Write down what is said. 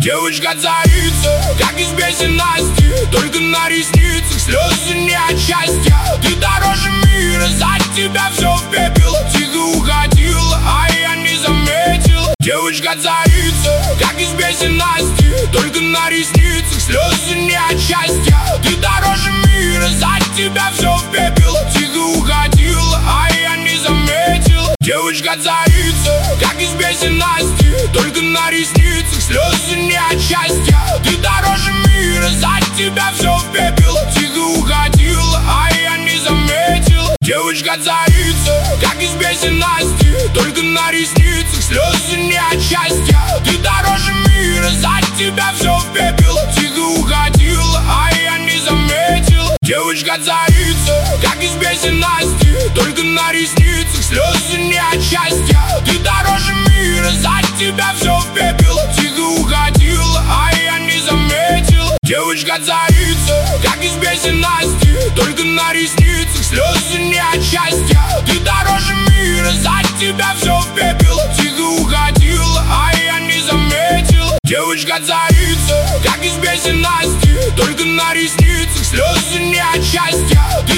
Девочка царица, как из песен Насти, только на ресницах слезы не от счастья. Ты дороже мира, за тебя все в пепел. Тихо уходила, а я не заметил. Девочка царица, как из песен Насти, только на ресницах слезы не от счастья. Ты дороже мира, за тебя все в пепел. Тихо уходила, а я не заметил. Девочка царица, как из песен Насти, только на ресницах слезы не от счастья. Ты дороже мира, за тебя все в пепел. Тихо уходила, а я не заметил. Девочка царица, как из песен Насти, только на ресницах слезы не от счастья. Ты дороже мира, за тебя все в пепел. Тихо уходила, а я не заметил. Девочка царица, как из песен Насти, только на ресницах слезы не от счастья. Ты дороже мира, за тебя все в пепел. Тихо уходила, а я не заметил. Девочка царица, как из песен Насти, только на ресницах слезы не от счастья. Ты дороже мира, за тебя все в пепел. Тихо уходила, а я не заметил. Девочка царица, как из песен Насти, только на ресницах слезы не от счастья.